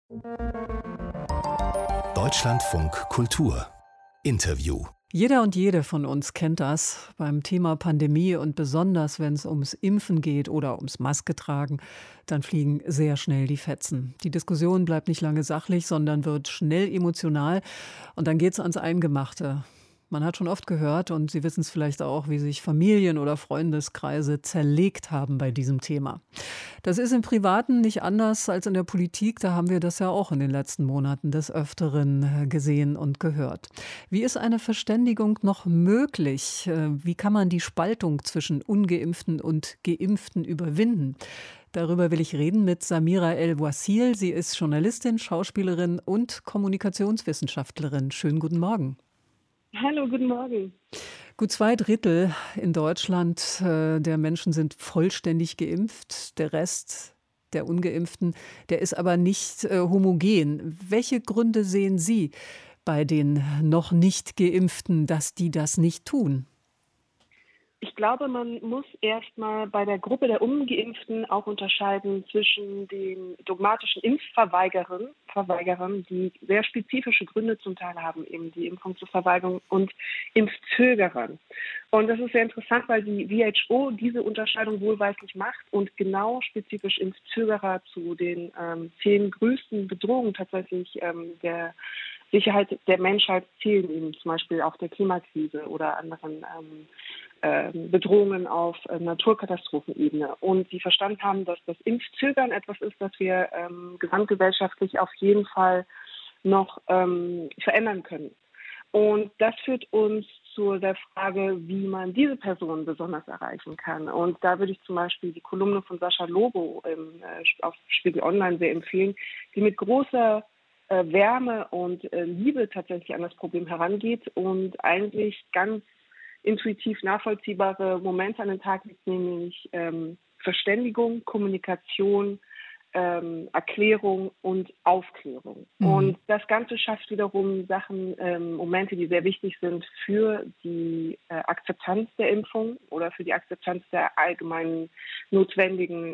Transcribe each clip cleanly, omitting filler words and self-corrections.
Deutschlandfunk Kultur Interview. Jeder und jede von uns kennt das beim Thema Pandemie und besonders, wenn es ums Impfen geht oder ums Maske tragen, dann fliegen sehr schnell die Fetzen. Die Diskussion bleibt nicht lange sachlich, sondern wird schnell emotional und dann geht es ans Eingemachte. Man hat schon oft gehört, und Sie wissen es vielleicht auch, wie sich Familien- oder Freundeskreise zerlegt haben bei diesem Thema. Das ist im Privaten nicht anders als in der Politik. Da haben wir das ja auch in den letzten Monaten des Öfteren gesehen und gehört. Wie ist eine Verständigung noch möglich? Wie kann man die Spaltung zwischen Ungeimpften und Geimpften überwinden? Darüber will ich reden mit Samira El-Wassil. Sie ist Journalistin, Schauspielerin und Kommunikationswissenschaftlerin. Schönen guten Morgen. Hallo, guten Morgen. Gut 2/3 in Deutschland der Menschen sind vollständig geimpft. Der Rest der Ungeimpften, der ist aber nicht homogen. Welche Gründe sehen Sie bei den noch nicht Geimpften, dass die das nicht tun? Ich glaube, man muss erstmal bei der Gruppe der Ungeimpften auch unterscheiden zwischen den dogmatischen Verweigerern, die sehr spezifische Gründe zum Teil haben, eben die Impfung zu verweigern, und Impfzögerern. Und das ist sehr interessant, weil die WHO diese Unterscheidung wohlweislich macht und genau spezifisch Impfzögerer zu den 10 größten Bedrohungen tatsächlich der Sicherheit der Menschheit zählen, eben zum Beispiel auch der Klimakrise oder anderen Bedrohungen auf Naturkatastrophenebene. Und sie verstanden haben, dass das Impfzögern etwas ist, das wir gesamtgesellschaftlich auf jeden Fall noch verändern können. Und das führt uns zu der Frage, wie man diese Personen besonders erreichen kann. Und da würde ich zum Beispiel die Kolumne von Sascha Lobo auf Spiegel Online sehr empfehlen, die mit großer Wärme und Liebe tatsächlich an das Problem herangeht und eigentlich ganz intuitiv nachvollziehbare Momente an den Tag legt, nämlich Verständigung, Kommunikation, Erklärung und Aufklärung. Und das Ganze schafft wiederum Momente, die sehr wichtig sind für die Akzeptanz der Impfung oder für die Akzeptanz der allgemeinen notwendigen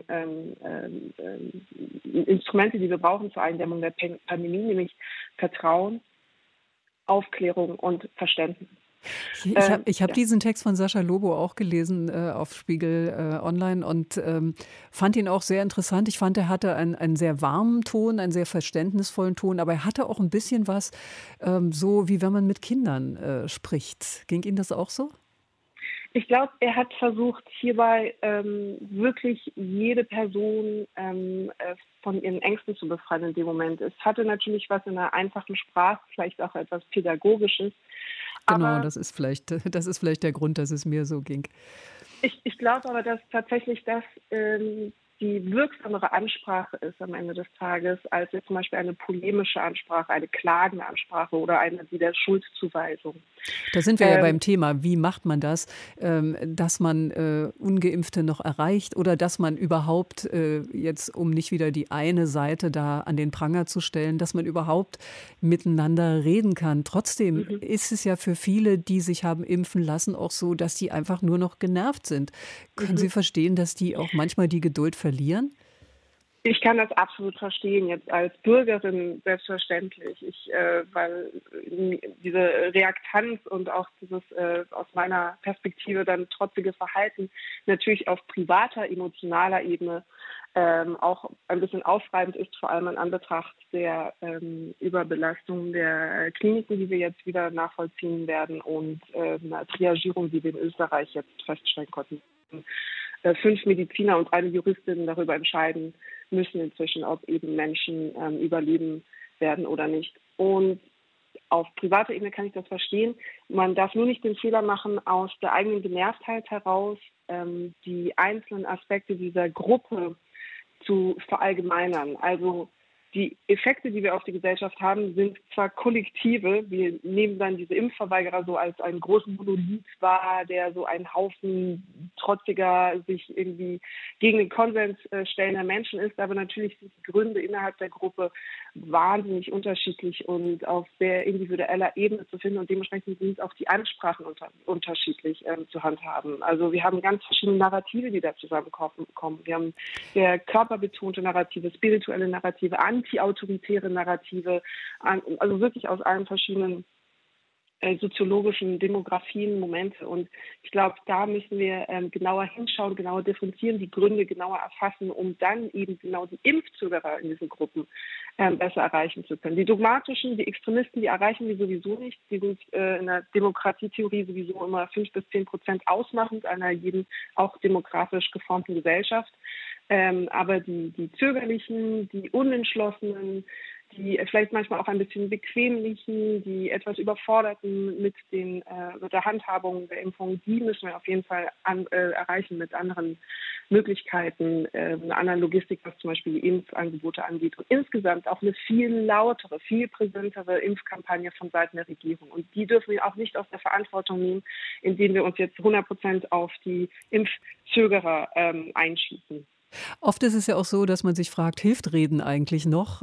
Instrumente, die wir brauchen zur Eindämmung der Pandemie, nämlich Vertrauen, Aufklärung und Verständnis. Ich hab diesen Text von Sascha Lobo auch gelesen auf Spiegel Online und fand ihn auch sehr interessant. Ich fand, er hatte einen sehr warmen Ton, einen sehr verständnisvollen Ton, aber er hatte auch ein bisschen was, so wie wenn man mit Kindern spricht. Ging Ihnen das auch so? Ich glaube, er hat versucht, hierbei wirklich jede Person von ihren Ängsten zu befreien in dem Moment. Es hatte natürlich was in einer einfachen Sprache, vielleicht auch etwas Pädagogisches. Genau, Aber das ist vielleicht der Grund, dass es mir so ging. ich glaube aber, dass tatsächlich das die wirksamere Ansprache ist am Ende des Tages, als jetzt zum Beispiel eine polemische Ansprache, eine klagende Ansprache oder eine wie der Schuldzuweisung. Da sind wir ja beim Thema, wie macht man das, dass man Ungeimpfte noch erreicht oder dass man überhaupt, jetzt um nicht wieder die eine Seite da an den Pranger zu stellen, dass man überhaupt miteinander reden kann. Trotzdem ist es ja für viele, die sich haben impfen lassen, auch so, dass die einfach nur noch genervt sind. Können Sie verstehen, dass die auch manchmal die Geduld verlieren? Ich kann das absolut verstehen, jetzt als Bürgerin selbstverständlich. Weil diese Reaktanz und auch dieses aus meiner Perspektive dann trotzige Verhalten natürlich auf privater, emotionaler Ebene auch ein bisschen aufreibend ist, vor allem in Anbetracht der Überbelastung der Kliniken, die wir jetzt wieder nachvollziehen werden, und einer Triagierung, die wir in Österreich jetzt feststellen konnten. 5 Mediziner und eine Juristin darüber entscheiden müssen inzwischen, ob eben Menschen überleben werden oder nicht. Und auf privater Ebene kann ich das verstehen. Man darf nur nicht den Fehler machen, aus der eigenen Genervtheit heraus die einzelnen Aspekte dieser Gruppe zu verallgemeinern. Also die Effekte, die wir auf die Gesellschaft haben, sind zwar kollektive. Wir nehmen dann diese Impfverweigerer so als einen großen Monolith wahr, der so ein Haufen trotziger, sich irgendwie gegen den Konsens stellender Menschen ist. Aber natürlich sind die Gründe innerhalb der Gruppe wahnsinnig unterschiedlich und auf sehr individueller Ebene zu finden. Und dementsprechend sind auch die Ansprachen unterschiedlich zu handhaben. Also wir haben ganz verschiedene Narrative, die da zusammenkommen. Wir haben sehr körperbetonte Narrative, spirituelle Narrative, antiautoritäre Narrative, also wirklich aus allen verschiedenen soziologischen Demografien, Momente. Und ich glaube, da müssen wir genauer hinschauen, genauer differenzieren, die Gründe genauer erfassen, um dann eben genau die Impfzögerer in diesen Gruppen besser erreichen zu können. Die dogmatischen, die Extremisten, die erreichen wir sowieso nicht. Die sind in der Demokratietheorie sowieso immer 5-10% ausmachend einer jeden auch demografisch geformten Gesellschaft. Aber die Zögerlichen, die Unentschlossenen, die vielleicht manchmal auch ein bisschen bequemlichen, die etwas überforderten mit der Handhabung der Impfung, die müssen wir auf jeden Fall erreichen mit anderen Möglichkeiten, einer anderen Logistik, was zum Beispiel die Impfangebote angeht. Und insgesamt auch eine viel lautere, viel präsentere Impfkampagne von Seiten der Regierung. Und die dürfen wir auch nicht aus der Verantwortung nehmen, indem wir uns jetzt 100% auf die Impfzögerer einschießen. Oft ist es ja auch so, dass man sich fragt, hilft Reden eigentlich noch?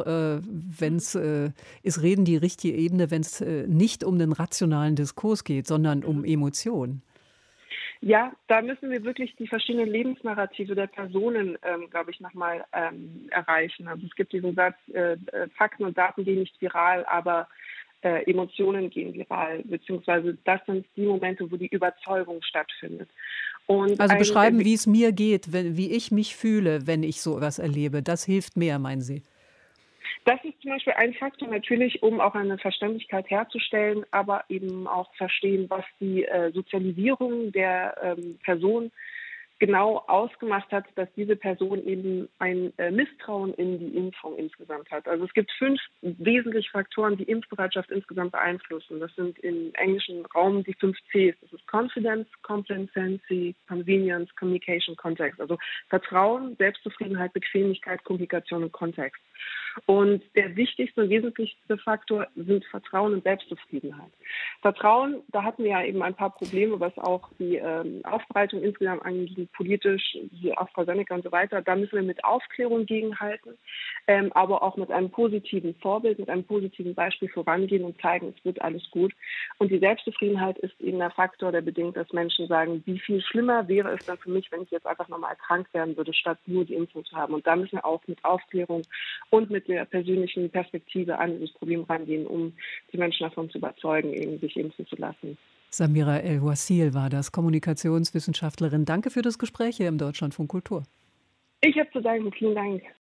Ist Reden die richtige Ebene, wenn es nicht um den rationalen Diskurs geht, sondern um Emotionen? Ja, da müssen wir wirklich die verschiedenen Lebensnarrative der Personen, glaube ich, nochmal erreichen. Also es gibt diesen Satz, Fakten und Daten gehen nicht viral, aber Emotionen gehen viral, beziehungsweise das sind die Momente, wo die Überzeugung stattfindet. Und Also beschreiben, wie es mir geht, wie ich mich fühle, wenn ich so etwas erlebe. Das hilft mehr, meinen Sie? Das ist zum Beispiel ein Faktor natürlich, um auch eine Verständlichkeit herzustellen, aber eben auch verstehen, was die Sozialisierung der Person genau ausgemacht hat, dass diese Person eben ein Misstrauen in die Impfung insgesamt hat. Also es gibt 5 wesentliche Faktoren, die Impfbereitschaft insgesamt beeinflussen. Das sind im englischen Raum die 5 Cs. Das ist Confidence, Complacency, Convenience, Communication, Context. Also Vertrauen, Selbstzufriedenheit, Bequemlichkeit, Kommunikation und Kontext. Und der wichtigste und wesentlichste Faktor sind Vertrauen und Selbstzufriedenheit. Vertrauen, da hatten wir ja eben ein paar Probleme, was auch die Aufbereitung insgesamt angeht, politisch, die AstraZeneca und so weiter. Da müssen wir mit Aufklärung gegenhalten, aber auch mit einem positiven Vorbild, mit einem positiven Beispiel vorangehen und zeigen, es wird alles gut. Und die Selbstzufriedenheit ist eben der Faktor, der bedingt, dass Menschen sagen, wie viel schlimmer wäre es dann für mich, wenn ich jetzt einfach nochmal krank werden würde, statt nur die Impfung zu haben. Und da müssen wir auch mit Aufklärung und mit der persönlichen Perspektive an das Problem rangehen, um die Menschen davon zu überzeugen, eben sich impfen zu lassen. Samira El-Wassil war das, Kommunikationswissenschaftlerin. Danke für das Gespräch hier im Deutschlandfunk Kultur. Ich habe zu danken. Vielen Dank.